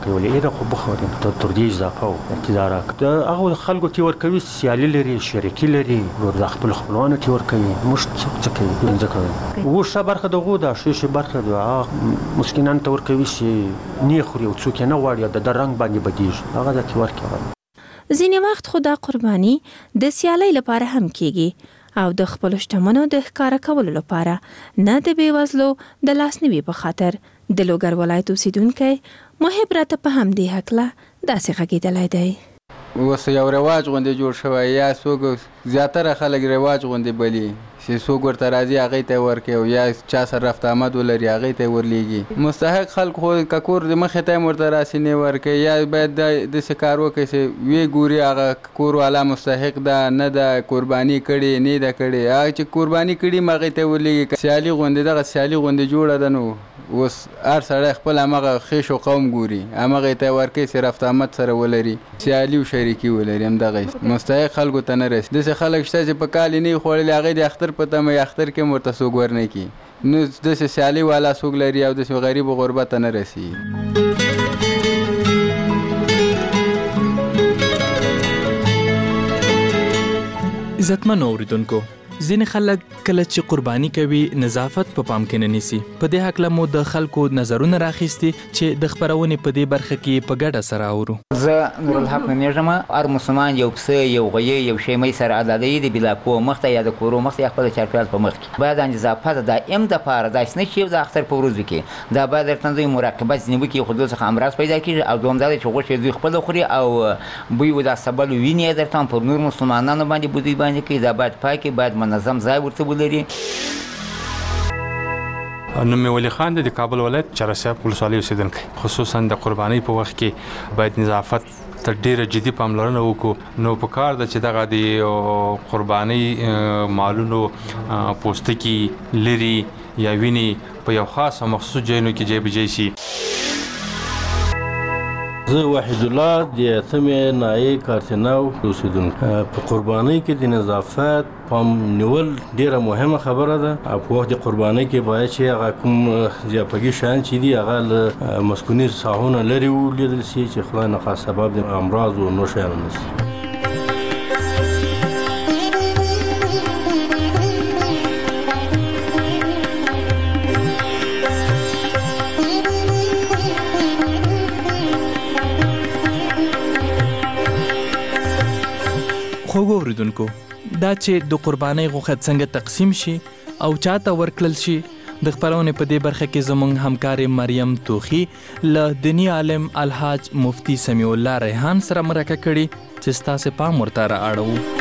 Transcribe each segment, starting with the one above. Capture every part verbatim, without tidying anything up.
ولې ډېره خو بخوري ته تر دې اضافه او انتظار د هغه خلکو تی ورکوي سیالي لري شریکي لري نور د خپل خپلوانو تی ورکوي موږ څه کوي ځکه وښه برخه دغه د شیشه برخه د مسکینان ته ورکوي چې نه خوري او څوک نه غواړي د رنگ باندې بدیږي هغه د تی ورکوي. ځینې وخت خو دا قرباني د سیالۍ لپاره هم کیږي او د خپل شتمنو د ښکارا کولو لپاره نه د بیوزلو د لاسنیوي په خاطر. د لوګر ولایت اوسیدونکی محب راته په همدې هکله داسې غږېدلی دی. اوس یو رواج غوندې جوړ شوی یا څوک زیاتره خلک رواج غوندې بلي چې څوک ورته راځي هغې ته یې ورکوي او یا چا سره رفت آمد ولري هغې ته یې ورلیږي. مستحق خلک خو که کور د مخې ته هم ورته راسي نه ورکوي یا باید داسې کار وکړي چې ویې ګوري هغه کور والا مستحق ده نه ده قرباني کړې نه ده کړې هغه چې قرباني کړي هم هغې ته یې ورلیږي. سیالي غوندې دغه سیالي غوندې جوړه ده نو اوس هر سړی خپل همغه خیش و قوم ګوري همغې ته یې ورکوي چې رفت آمد سره ولري سیالي و شریکي ولري همدغه مستحق خلکو ته نه رسي. داسې خلک شته چې په کال یې نه وي خوړلي هغې د اختر په تمه یې اختر کې هم ورته څوک ورنه کړي نو داسې سیالي والا څوک لري او داسې غریب و غربت ته نه رسي. عزتمنو اوریدونکو ځینې خلک کله چې قرباني کوي نظافت په پام کې نه نیسي. په دې هکله مو د خلکو نظرونه راخیستي چې د خپرونې په دې برخه کې په ګډه سره اورو. زه نورالحق نومیږم. هر مسلمان یو پسه یو غویی یو شی مې سره عدالتي د بلاکو مخ ته یا د کورو مخ ته خپل چارپیال په مخ کې باید نظافت دائم د پاره داسې نه شي د اختر په ورځو کې دا باید تر څنګه مراقبت ځنیو کې خو د څخه امراض پیدا کیږي او دوم دا چې غوښه دوی خپل خوري او بوی ودا سبل ویني درته په نور مسلمانانو باندې بودی باندې کې دا باید پاکي باید منظم ځای ورته ولري. نوم مې ولی خان دی د کابل ولایت چرسیاب ولسوالۍ اوسیدونکی. خصوصا د قربانۍ په وخت کې باید نظافت ته ډیره جدي پاملرنه وکړو. نو په کار ده چې دغه د قربانۍ مالونو پوستکي لري یا ویني په یو خاص او مخصوص ځایونو کې جای بجای شي. زه وحید الله د اتمې نایي کارتناو اوسیدونکی. په قربانۍ کې د نظافت پام نیول ډیره مهمه خبره ده او په وخت د قربانۍ کې باید چې هغه کوم ضیافتي شیان چې دي هغه له مسکوني ساحونه لرې ولیدل شي چې خدای نخواست سبب د امراض و نور شیانو نه شي. خوږو اوریدونکو دا چې د قربانۍ غوښه څنګه تقسیم شي او چاته ورکړل شي د خپرونې په دې برخه کې زموږ همکار مریم توخی له دیني عالم الحاج مفتی سمیع الله ریحان سره مرکه کړي چې ستاسو پام ورته را اړوو.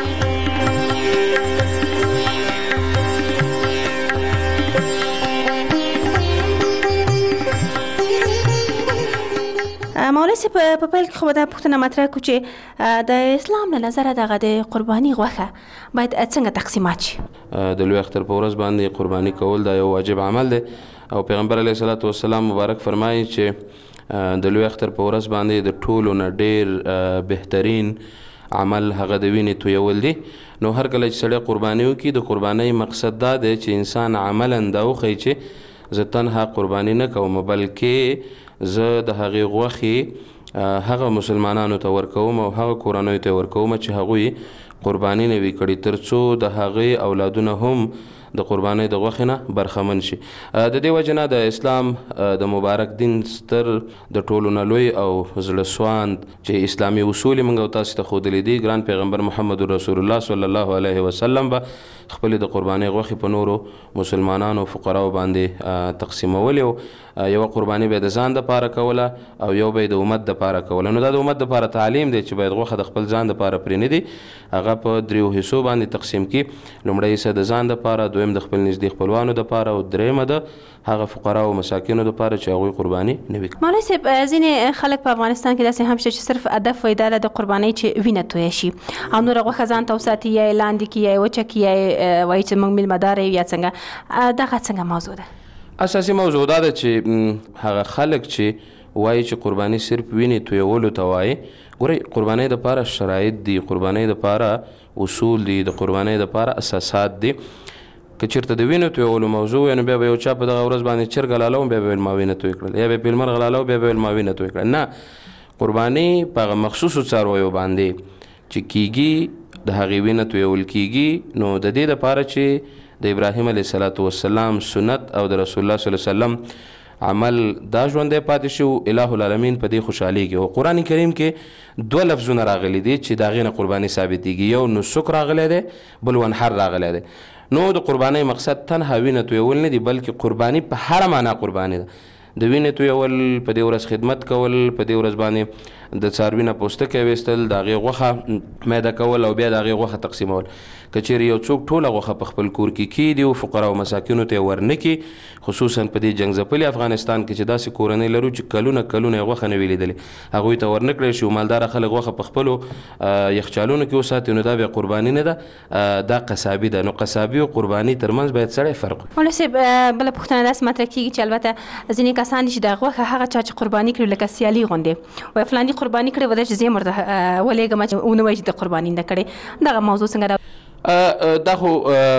مولوي صاحب په پیل کې خو دا پوښتنه مطرح کړو چې د اسلام له نظره دغه د قرباني غوښه باید څنګه تقسیمات شي. د لوی اختر په ورځ باندې قرباني کول دا یو واجب عمل دی او پیغمبر علیه الصلاة والسلام مبارک فرمایي چې د لوی اختر په ورځ باندې د ټولو نه ډیر بهترین عمل هغه د وینې تویول دی. نو هر کله چې سړی قرباني وکړي د قربانۍ مقصد دا دی چې انسان عملا دا وښیي چې زه تنها قرباني نه کوم بلکې زه د هغې غوښې هغه مسلمانانو ته ورکوم او هغه کورنیو ته ورکوم چې هغوی قرباني نه وي کړي تر څو د هغې اولادونه هم د قربانۍ د غوښې نه برخمن شي. د دې وجې نه د اسلام د مبارک دین ستر د ټولو نه لوی او زړه سواند چې اسلامي اصول یې موږ او تاسو ته ښودلي دي ګران پیغمبر محمد رسول الله صلی الله علیه وسلم به خپلې د قربانۍ غوښې په نورو مسلمانانو فقراو باندې تقسیمولې. یوه قرباني به د ځان دپاره کوله او یو به د امت دپاره کوله. نو دا د امت دپاره تعلیم دی چې باید غوښه د خپل ځان دپاره پرې نه دي هغه په دریو حصو باندې تقسیم کړي. لومړی حصه د ځان دپاره دویم د خپل نږدې خپلوانو دپاره او دریمه د هغه فقراو او مساکینو دپاره چې هغوی قرباني نه وي. مولوي صاحب ځینې خلک په افغانستان کې داسې هم شته چې صرف هدف وایي دا د قربانۍ چې وینه تویه شي او نوره غوښه ځان ته وساتي یا یې لاندې کړي یا یې وچه کړي یا یې وایي چې موږ میلمهداره یو یا څنګه دغه څنګه موضوع ده؟ اساسي موضوع دا ده چې هغه خلک چې وایي چې قرباني صرف وینې تویولو ته وایي. ګورئ قربانۍ دپاره شرایط دي قربانۍ دپاره اصول دي د قربانۍ دپاره اساسات دي. که چېرته د وینو تویولو موضوع وي نو بیا به یو چا په دغه ورځ باندې چرګ حلالوم بیا به ویل ما وینه توی کړل، یا به پیلمر حلالوم بیا به ویل ما وینه توی کړل. نه، قرباني په هغه مخصوصو څارویو باندې چې کیږي د هغې وینه تویول کیږي، نو د دې دپاره چې د ابراهیم علیه الصلاة والسلام سنت او د رسول الله صلی الله علیه وسلم عمل دا ژوندی پاتې شو، الٰه العالمین په دې خوشحالیږي. او قرآن کریم کې دوه لفظونه راغلي دي چې د هغې نه قرباني ثابتېږي، یو نسک راغلی دی، بل ونحر راغلی دی. نو د قربانۍ مقصد تنها وینه تویول نه دي، بلکې قرباني په هره معنا قرباني ده. د وینې تویول، په دې ورځ خدمت کول، په دې ورځ باندې د څاروي نه پوستکی ویستل، د هغې غوښه میده کول او بیا د هغې غوښه تقسیمول. که چیرې یو څوک ټوله غوښه په خپل کور کې کیږدي او فقراو مساکینو ته یې ورنه کړي، خصوصا په دې جنګ ځپلي افغانستان کې چې داسې کورنۍ لرو چې کلونه کلونه یې غوښه نه وي لیدلې، هغوی ته ورنه کړی شي. مالداره خلک غوښه په خپلو یخچالونو کې وساتي، نو دا بیا قرباني نه ده، دا قصابي ده. نو قصابي او قرباني ترمنځ باید سړی فرق وکړي. مولوي صاحب، بله پوښتنه داسې مطرح کېږي چې البته ځینې کسان دي چې د غوښه هغه چا چې قرباني کړي لکه سیالي غوندې وایي فلاني قرباني کړې وده چې زه یې ورته ولېږم چې ونه وایي چې د قرباني نه کړې، دغه موضوع څنګه ده؟ دا خو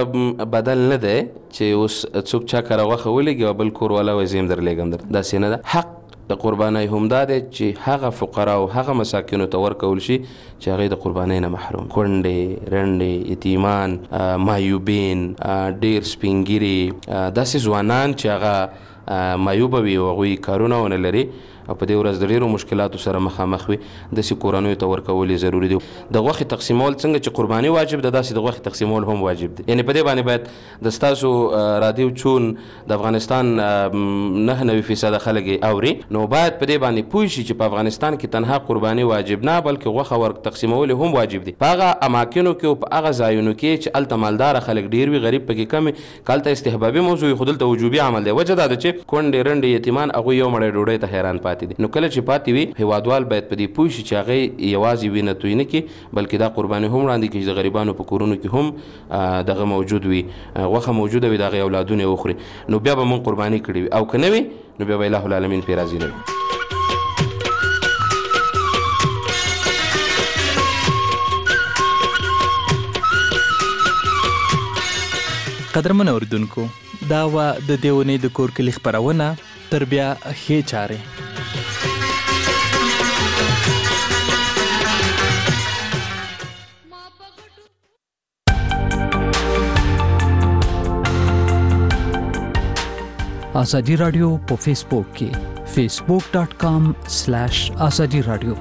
بدل نه دی چې اوس څوک چا کره غوښه ولېږي او بل کور والا وایي زه یم درلېږم در، داسې نه ده. حق د قربانۍ همدا دی چې هغه فقرا او هغه مساکینو ته ورکول شي چې هغې د قربانۍ نه محروم، کونډې، رنډې، یتیمان، مایوبین، ډېر سپینګیري، داسې ځوانان چې هغه مایوبه وي او هغوی کارونه ونه لري او په دې ورځ د ډېرو مشکلاتو سره مخامخ وي، داسې کورنیو ته ورکول یې ضروري دي. د غوښې تقسیمول څنګه چې قرباني واجب ده، داسې د غوښې تقسیمول هم واجب دي. یعنې په دې باندې باید د ستاسو رادیو چون د افغانستان نهه نوي فیصده خلک یې اوري، نو باید په دې باندې پوه شي چې په افغانستان کې تنها قرباني واجب نه، بلکې غوښه ور تقسیمول هم واجب دي. په هغه اماکنو کې او په هغه ځایونو کې چې هلته مالداره خلک ډېر وي، غریب پکې کم وي، که هلته استحبابي موضوع وي، خو دلته وجوبي عمل دی. وجه دا ده چې کونډې، رنډې، یتیمان هغوی یو مړی ډوډۍ ته حیران پاتې دي. نو کله چې پاتې وي، هیوادوال باید په دې پوه شي چې هغې یوازې وینه توی نه کړي، بلکې دا قرباني هم وړاندې کړي چې د غریبانو په کورونو کې هم دغه موجود وي، غوښه موجوده وي، د هغې اولادونه یې وخوري. نو بیا به موږ قرباني کړې وي، او که نه وي نو بیا به الٰه العالمین پرې راضي نه وي. قدرمن اوریدونکو، دا وه د دې اونۍ د کور کلي خپرونه. تر بیا ښې چارې. آزادی رادیو په فیسبوک کې فیسبوک ډاٹ کام سلیش آزادی رادیو.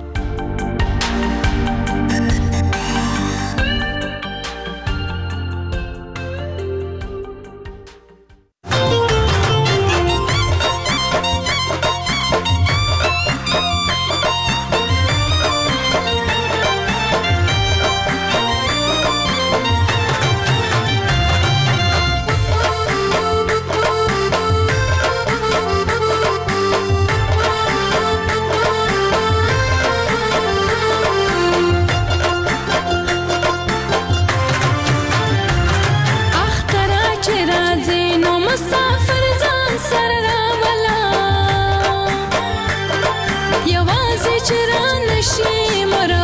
یوازې چې را نشي